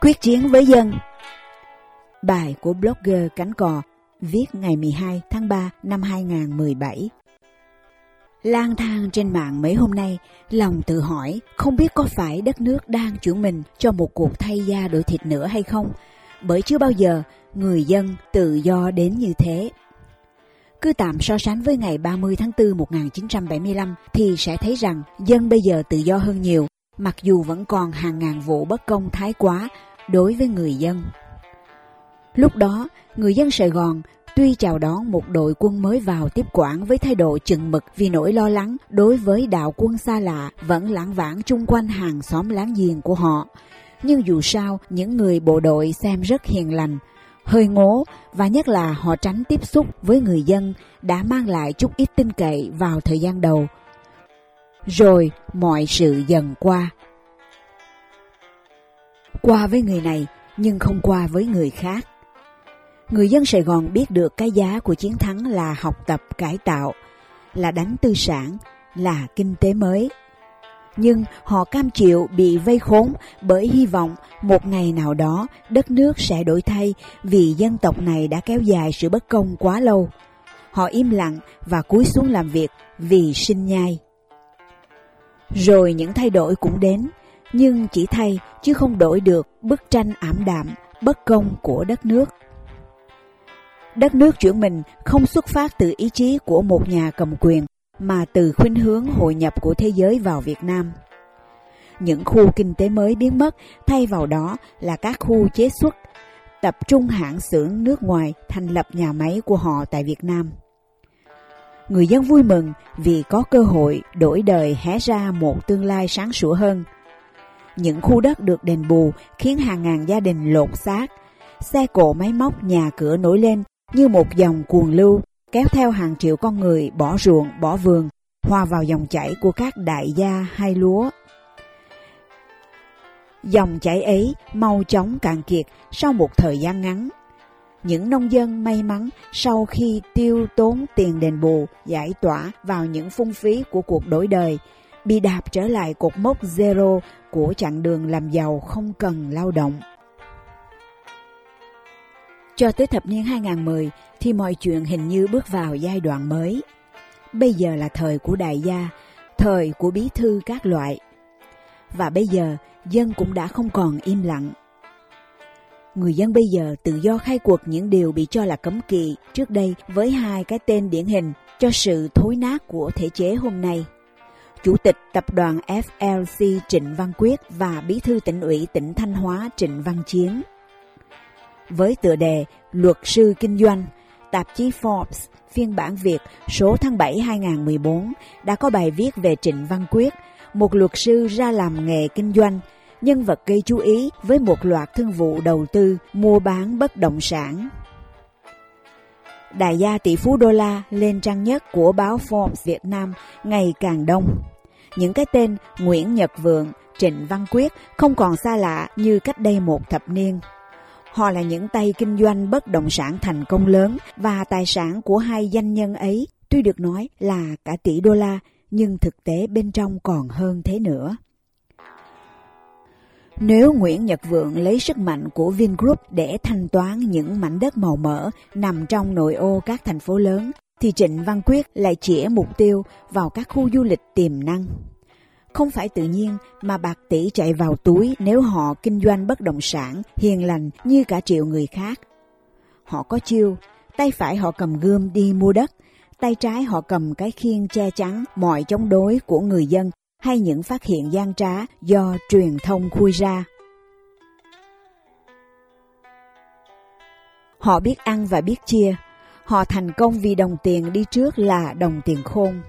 Quyết chiến với dân. Bài của blogger Cánh Cò, viết ngày 12 tháng 3 năm 2017. Lang thang trên mạng mấy hôm nay, lòng tự hỏi không biết có phải đất nước đang chuyển mình cho một cuộc thay da đổi thịt nữa hay không, bởi chưa bao giờ người dân tự do đến như thế. Cứ tạm so sánh với ngày 30 tháng 4 1975 thì sẽ thấy rằng dân bây giờ tự do hơn nhiều, mặc dù vẫn còn hàng ngàn vụ bất công thái quá đối với người dân. Lúc đó, người dân Sài Gòn tuy chào đón một đội quân mới vào tiếp quản với thái độ chừng mực vì nỗi lo lắng đối với đạo quân xa lạ vẫn lảng vảng chung quanh hàng xóm láng giềng của họ, nhưng dù sao những người bộ đội xem rất hiền lành, hơi ngố và nhất là họ tránh tiếp xúc với người dân đã mang lại chút ít tin cậy vào thời gian đầu. Rồi mọi sự dần qua. Qua với người này nhưng không qua với người khác. Người dân Sài Gòn biết được cái giá của chiến thắng là học tập cải tạo, là đánh tư sản, là kinh tế mới. Nhưng họ cam chịu bị vây khốn bởi hy vọng một ngày nào đó đất nước sẽ đổi thay vì dân tộc này đã kéo dài sự bất công quá lâu. Họ im lặng và cúi xuống làm việc vì sinh nhai. Rồi những thay đổi cũng đến, nhưng chỉ thay chứ không đổi được bức tranh ảm đạm, bất công của đất nước. Đất nước chuyển mình không xuất phát từ ý chí của một nhà cầm quyền, mà từ khuynh hướng hội nhập của thế giới vào Việt Nam. Những khu kinh tế mới biến mất, thay vào đó là các khu chế xuất, tập trung hãng xưởng nước ngoài thành lập nhà máy của họ tại Việt Nam. Người dân vui mừng vì có cơ hội đổi đời hé ra một tương lai sáng sủa hơn. Những khu đất được đền bù khiến hàng ngàn gia đình lột xác, xe cộ máy móc nhà cửa nổi lên như một dòng cuồng lưu, kéo theo hàng triệu con người bỏ ruộng, bỏ vườn, hòa vào dòng chảy của các đại gia hay lúa. Dòng chảy ấy mau chóng cạn kiệt sau một thời gian ngắn. Những nông dân may mắn sau khi tiêu tốn tiền đền bù, giải tỏa vào những phung phí của cuộc đổi đời, bị đạp trở lại cột mốc zero của chặng đường làm giàu không cần lao động. Cho tới thập niên 2010 thì mọi chuyện hình như bước vào giai đoạn mới. Bây giờ là thời của đại gia, thời của bí thư các loại. Và bây giờ, dân cũng đã không còn im lặng. Người dân bây giờ tự do khai quật những điều bị cho là cấm kỵ trước đây với hai cái tên điển hình cho sự thối nát của thể chế hôm nay. Chủ tịch tập đoàn FLC Trịnh Văn Quyết và bí thư tỉnh ủy tỉnh Thanh Hóa Trịnh Văn Chiến. Với tựa đề Luật sư kinh doanh, tạp chí Forbes phiên bản Việt số tháng 7 2014 đã có bài viết về Trịnh Văn Quyết, một luật sư ra làm nghề kinh doanh, nhân vật gây chú ý với một loạt thương vụ đầu tư, mua bán bất động sản. Đại gia tỷ phú đô la lên trang nhất của báo Forbes Việt Nam ngày càng đông. Những cái tên Nguyễn Nhật Vượng, Trịnh Văn Quyết không còn xa lạ như cách đây một thập niên. Họ là những tay kinh doanh bất động sản thành công lớn và tài sản của hai doanh nhân ấy tuy được nói là cả tỷ đô la, nhưng thực tế bên trong còn hơn thế nữa. Nếu Nguyễn Nhật Vượng lấy sức mạnh của Vingroup để thanh toán những mảnh đất màu mỡ nằm trong nội ô các thành phố lớn, thì Trịnh Văn Quyết lại chĩa mục tiêu vào các khu du lịch tiềm năng. Không phải tự nhiên mà bạc tỷ chạy vào túi nếu họ kinh doanh bất động sản hiền lành như cả triệu người khác. Họ có chiêu, tay phải họ cầm gươm đi mua đất, tay trái họ cầm cái khiên che chắn mọi chống đối của người dân hay những phát hiện gian trá do truyền thông khui ra. Họ biết ăn và biết chia. Họ thành công vì đồng tiền đi trước là đồng tiền khôn.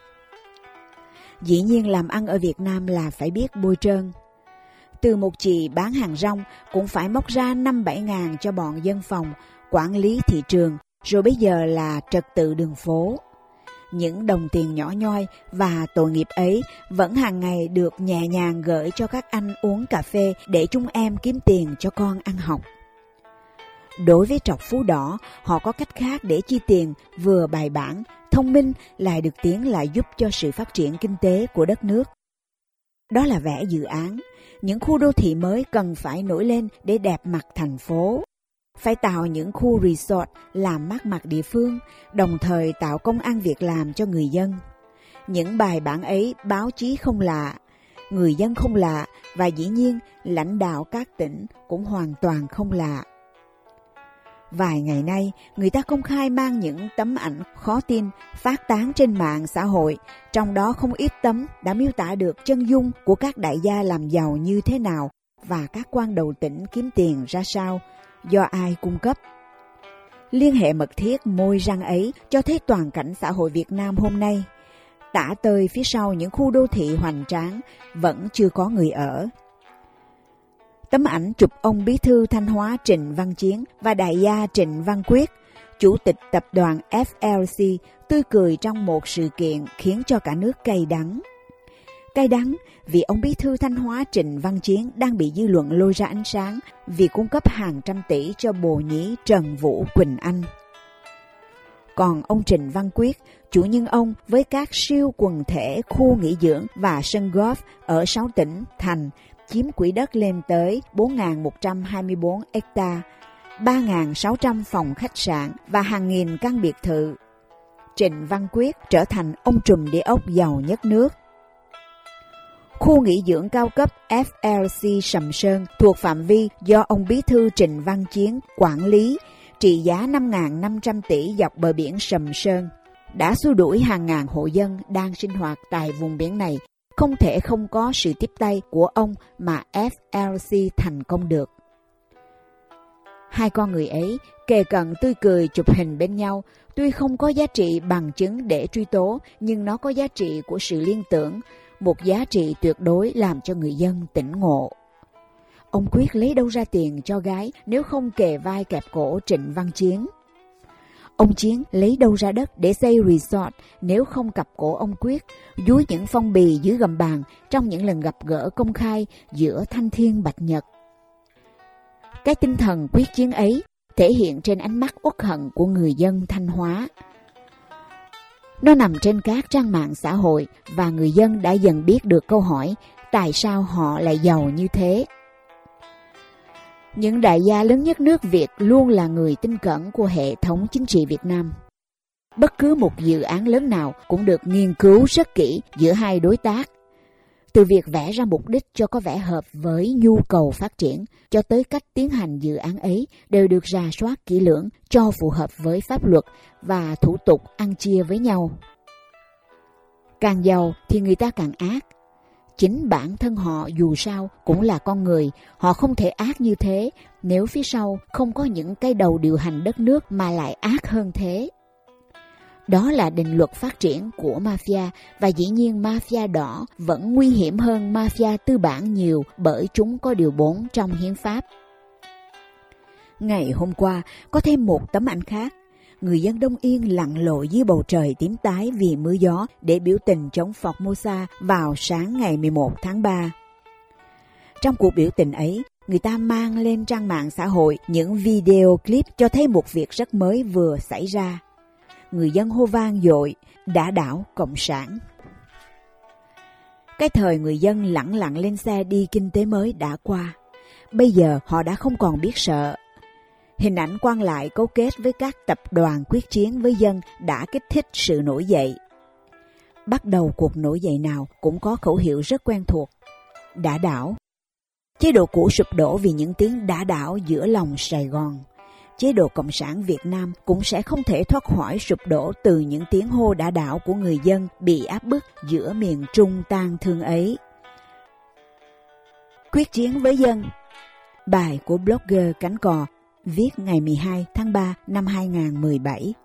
Dĩ nhiên làm ăn ở Việt Nam là phải biết bôi trơn. Từ một chị bán hàng rong cũng phải móc ra 5-7 ngàn cho bọn dân phòng, quản lý thị trường, rồi bây giờ là trật tự đường phố. Những đồng tiền nhỏ nhoi và tội nghiệp ấy vẫn hàng ngày được nhẹ nhàng gửi cho các anh uống cà phê để chúng em kiếm tiền cho con ăn học. Đối với trọc phú đỏ, họ có cách khác để chi tiền vừa bài bản, thông minh lại được tiếng là giúp cho sự phát triển kinh tế của đất nước. Đó là vẽ dự án. Những khu đô thị mới cần phải nổi lên để đẹp mặt thành phố. Phải tạo những khu resort làm mát mặt địa phương, đồng thời tạo công ăn việc làm cho người dân. Những bài bản ấy báo chí không lạ, người dân không lạ và dĩ nhiên lãnh đạo các tỉnh cũng hoàn toàn không lạ. Vài ngày nay, người ta công khai mang những tấm ảnh khó tin phát tán trên mạng xã hội, trong đó không ít tấm đã miêu tả được chân dung của các đại gia làm giàu như thế nào và các quan đầu tỉnh kiếm tiền ra sao, do ai cung cấp. Liên hệ mật thiết môi răng ấy cho thấy toàn cảnh xã hội Việt Nam hôm nay. Tả tơi phía sau những khu đô thị hoành tráng vẫn chưa có người ở. Tấm ảnh chụp ông Bí thư Thanh Hóa Trịnh Văn Chiến và đại gia Trịnh Văn Quyết, chủ tịch tập đoàn FLC, tươi cười trong một sự kiện khiến cho cả nước cay đắng. Cay đắng vì ông Bí thư Thanh Hóa Trịnh Văn Chiến đang bị dư luận lôi ra ánh sáng vì cung cấp hàng trăm tỷ cho bồ nhí Trần Vũ Quỳnh Anh. Còn ông Trịnh Văn Quyết, chủ nhân ông với các siêu quần thể khu nghỉ dưỡng và sân golf ở 6 tỉnh, thành, chiếm quỹ đất lên tới 4.124 ha, 3.600 phòng khách sạn và hàng nghìn căn biệt thự. Trịnh Văn Quyết trở thành ông trùm địa ốc giàu nhất nước. Khu nghỉ dưỡng cao cấp FLC Sầm Sơn thuộc phạm vi do ông Bí thư Trịnh Văn Chiến quản lý, trị giá 5.500 tỷ dọc bờ biển Sầm Sơn, đã xua đuổi hàng ngàn hộ dân đang sinh hoạt tại vùng biển này. Không thể không có sự tiếp tay của ông mà FLC thành công được. Hai con người ấy kề cận tươi cười chụp hình bên nhau, tuy không có giá trị bằng chứng để truy tố, nhưng nó có giá trị của sự liên tưởng, một giá trị tuyệt đối làm cho người dân tỉnh ngộ. Ông Quyết lấy đâu ra tiền cho gái nếu không kề vai kẹp cổ Trịnh Văn Chiến? Ông Chiến lấy đâu ra đất để xây resort nếu không cặp cổ ông Quyết, dúi những phong bì dưới gầm bàn trong những lần gặp gỡ công khai giữa thanh thiên bạch nhật? Cái tinh thần quyết chiến ấy thể hiện trên ánh mắt uất hận của người dân Thanh Hóa. Nó nằm trên các trang mạng xã hội và người dân đã dần biết được câu hỏi tại sao họ lại giàu như thế. Những đại gia lớn nhất nước Việt luôn là người tin cẩn của hệ thống chính trị Việt Nam. Bất cứ một dự án lớn nào cũng được nghiên cứu rất kỹ giữa hai đối tác. Từ việc vẽ ra mục đích cho có vẻ hợp với nhu cầu phát triển, cho tới cách tiến hành dự án ấy đều được rà soát kỹ lưỡng cho phù hợp với pháp luật và thủ tục ăn chia với nhau. Càng giàu thì người ta càng ác. Chính bản thân họ dù sao cũng là con người, họ không thể ác như thế nếu phía sau không có những cái đầu điều hành đất nước mà lại ác hơn thế. Đó là định luật phát triển của mafia, và dĩ nhiên mafia đỏ vẫn nguy hiểm hơn mafia tư bản nhiều bởi chúng có điều 4 trong hiến pháp. Ngày hôm qua có thêm một tấm ảnh khác. Người dân Đông Yên lặn lội dưới bầu trời tím tái vì mưa gió để biểu tình chống Formosa vào sáng ngày 11 tháng 3. Trong cuộc biểu tình ấy, người ta mang lên trang mạng xã hội những video clip cho thấy một việc rất mới vừa xảy ra. Người dân hô vang dội, đã đảo Cộng sản. Cái thời người dân lẳng lặng lên xe đi kinh tế mới đã qua. Bây giờ họ đã không còn biết sợ. Hình ảnh quan lại cấu kết với các tập đoàn quyết chiến với dân đã kích thích sự nổi dậy. Bắt đầu cuộc nổi dậy nào cũng có khẩu hiệu rất quen thuộc: đã đảo. Chế độ cũ sụp đổ vì những tiếng đã đảo giữa lòng Sài Gòn. Chế độ Cộng sản Việt Nam cũng sẽ không thể thoát khỏi sụp đổ từ những tiếng hô đã đảo của người dân bị áp bức giữa miền Trung tang thương ấy. Quyết chiến với dân. Bài của blogger Cánh Cò, viết ngày 12 tháng 3 năm 2017.